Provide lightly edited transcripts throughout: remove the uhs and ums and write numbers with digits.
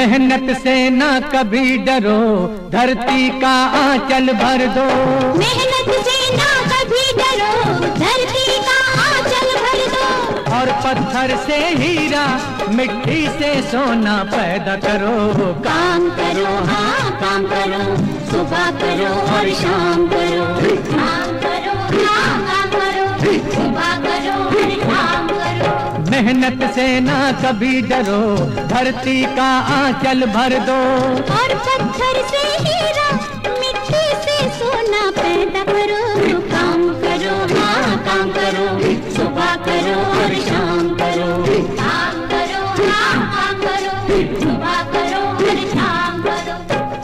मेहनत से ना कभी डरो, धरती का आंचल भर दो। मेहनत से ना कभी डरो, धरती का आंचल भर दो। और पत्थर से हीरा, मिट्टी से सोना पैदा करो। काम करो, हाँ काम करो, सुबह करो और शाम करो। काम करो, हाँ काम करो, सुबह करो और शाम करो। मेहनत से ना कभी डरो, धरती का आंचल भर दो। और पत्थर से हीरा, मिट्टी से सोना पैदा करो। काम करो, हाँ काम करो, सुबह करो और शाम करो। काम करो, हाँ काम करो, सुबह करो और शाम करो।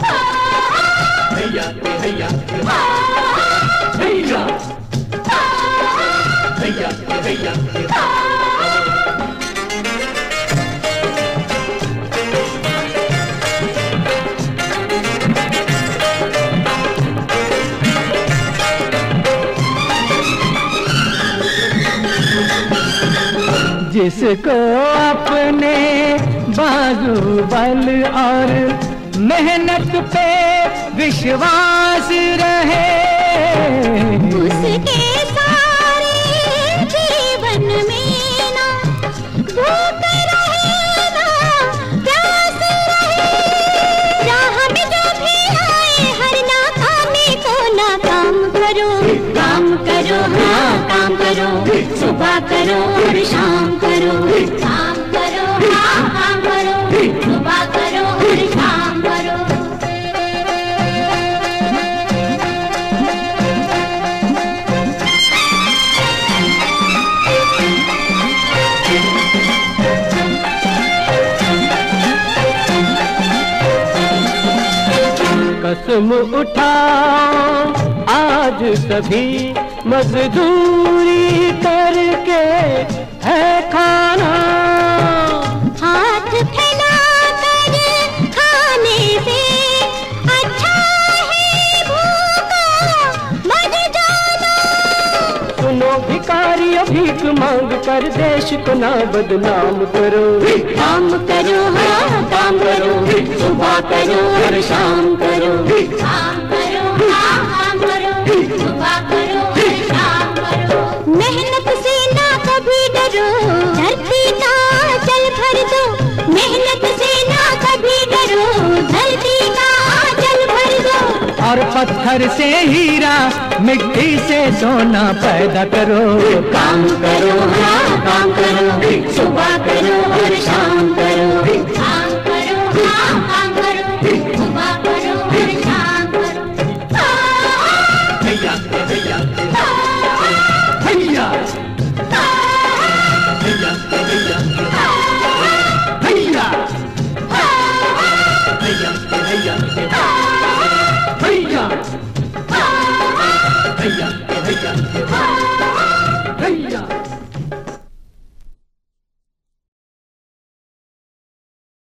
हैया हैया हैया हैया हैया। जिसको अपने बाजूबल और मेहनत पे विश्वास रहे, उसके सारे जीवन में ना भूख रहे ना प्यास रहे। राह में जो भी आए हर नाकामी को नाकाम करो। काम करो, हाँ काम करो, सुबह करो और शाम करो। काम करो, हाँ काम करो, सुबह करो और शाम करो। कसम उठाओ आज सभी, मजदूरी करके है खाना। हाथ फैलाकर खाने से अच्छा है भूखा मर जाना। सुनो भिखारियों, भीख मांग कर देश को ना बदनाम करो। काम करो, हाँ काम करो, सुबह करो और शाम करो। काम करो, हाँ काम करो, सुबह करो और शाम करो। मेहनत से ना कभी डरो, धरती का आंचल भर दो। मेहनत से ना कभी डरो, धरती का आंचल भर दो। और पत्थर से हीरा, मिट्टी से सोना पैदा करो। काम करो,